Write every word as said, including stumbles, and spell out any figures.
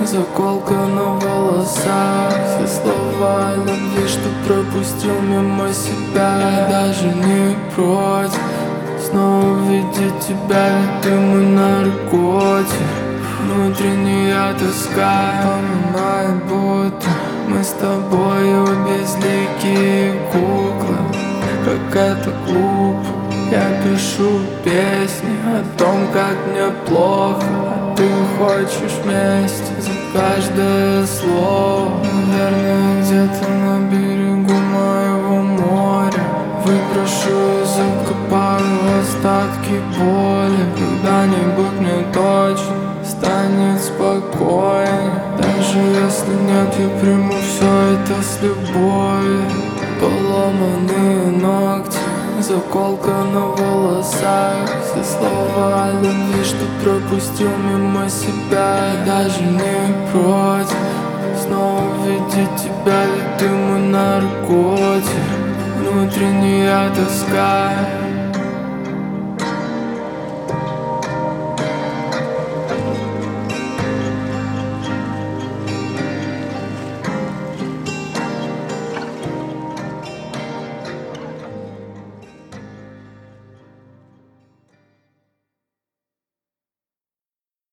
заколка на волосах. Все слова любви, что пропустил мимо себя. Я даже не против снова увидеть тебя, ведь ты мой наркотик. Внутренняя тоска напоминает, будто мы с тобой обе безликие куклы. Как это глупо, я пишу песни о том, как мне плохо, а ты хочешь вместе за каждое слово. Наверное, где-то на берегу моего моря выброшу и закопаю остатки боли. Когда-нибудь мне точно станет спокойно. Даже если нет, я приму все это с любовью. Поломанные ногти, заколка на волосах. Все слова о любви, что пропустил мимо себя. Я даже не против снова увидеть тебя, ведь ты мой наркотик. Внутренняя тоска